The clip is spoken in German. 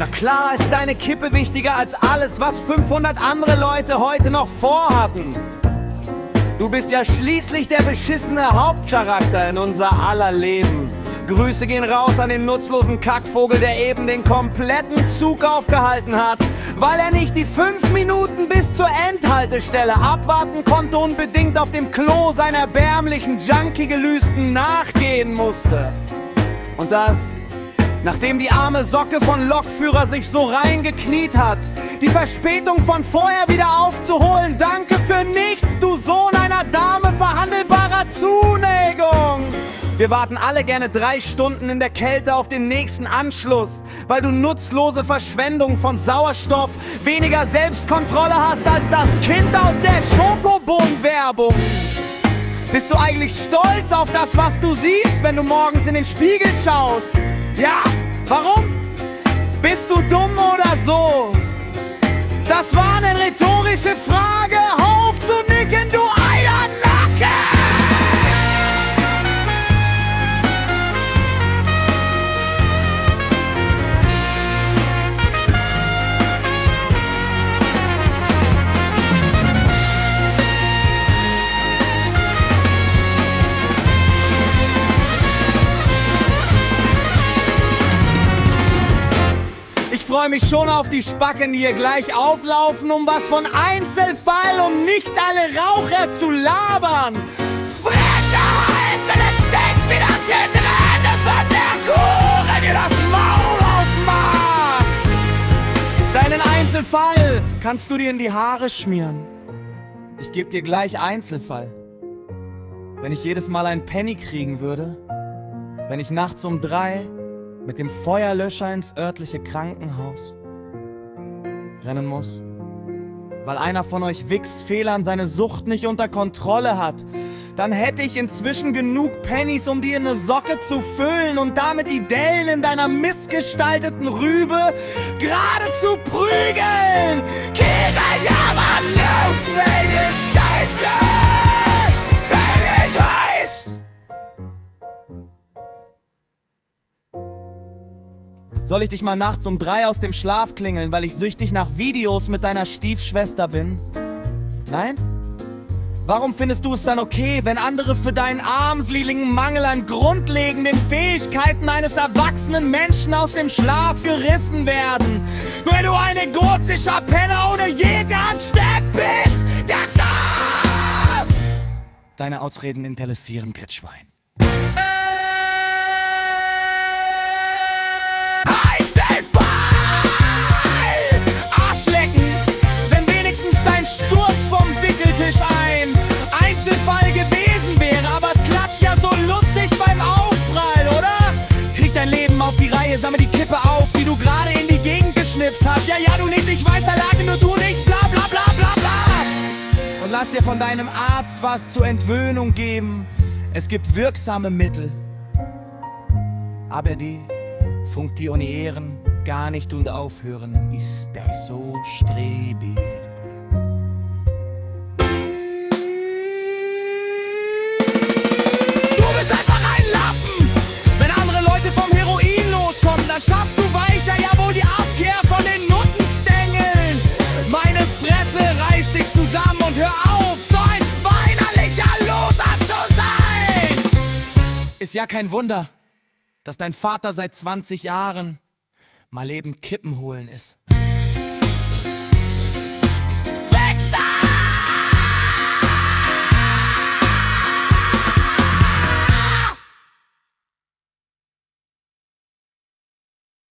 Na klar ist deine Kippe wichtiger als alles, was 500 andere Leute heute noch vorhatten. Du bist ja schließlich der beschissene Hauptcharakter in unser aller Leben. Grüße gehen raus an den nutzlosen Kackvogel, der eben den kompletten Zug aufgehalten hat, weil er nicht die 5 Minuten bis zur Endhaltestelle abwarten konnte und bedingt auf dem Klo seiner erbärmlichen Junkie-Gelüsten nachgehen musste. Und das, nachdem die arme Socke von Lokführer sich so reingekniet hat, die Verspätung von vorher wieder aufzuholen. Danke für nichts, du Sohn einer Dame verhandelbarer Zuneigung. Wir warten alle gerne 3 Stunden in der Kälte auf den nächsten Anschluss, weil du nutzlose Verschwendung von Sauerstoff weniger Selbstkontrolle hast als das Kind aus der Schokobon-Werbung. Bist du eigentlich stolz auf das, was du siehst, wenn du morgens in den Spiegel schaust? Ja, warum? Bist du dumm oder so? Das war eine rhetorische Frage. Hör auf zu nicken, du Eiernacke! Ich freue mich schon auf die Spacken, die hier gleich auflaufen, um was von Einzelfall, um nicht alle Raucher zu labern. Fresse halten, es stinkt wie das Gedränge von der Kuh, wenn ihr das Maul aufmacht. Deinen Einzelfall kannst du dir in die Haare schmieren. Ich geb dir gleich Einzelfall. Wenn ich jedes Mal einen Penny kriegen würde, wenn ich nachts um 3 mit dem Feuerlöscher ins örtliche Krankenhaus rennen muss, weil einer von euch Wichsfehlern seine Sucht nicht unter Kontrolle hat, dann hätte ich inzwischen genug Pennies, um dir eine Socke zu füllen und damit die Dellen in deiner missgestalteten Rübe gerade zu prügeln. Gib euch aber Luft, welche Scheiße, wenn ich weiß. Soll ich dich mal nachts um 3 aus dem Schlaf klingeln, weil ich süchtig nach Videos mit deiner Stiefschwester bin? Nein? Warum findest du es dann okay, wenn andere für deinen armseligen Mangel an grundlegenden Fähigkeiten eines erwachsenen Menschen aus dem Schlaf gerissen werden? Wenn du ein egoistischer Penner ohne jeden Anstand bist, das darf! Deine Ausreden interessieren, Kitschwein. Sturz vom Wickeltisch ein. Einzelfall gewesen wäre, aber es klatscht ja so lustig beim Aufprall, oder? Krieg dein Leben auf die Reihe, sammel die Kippe auf, die du gerade in die Gegend geschnipst hast. Ja, du nicht, ich weiß, da lag nur du nicht, bla bla bla bla bla. Und lass dir von deinem Arzt was zur Entwöhnung geben. Es gibt wirksame Mittel. Aber die funktionieren gar nicht und aufhören ist das so strebig. Dann schaffst du weicher, ja wohl die Abkehr von den Nuttenstängeln. Meine Fresse reißt dich zusammen und hör auf, so ein weinerlicher Loser zu sein. Ist ja kein Wunder, dass dein Vater seit 20 Jahren mal eben Kippen holen ist.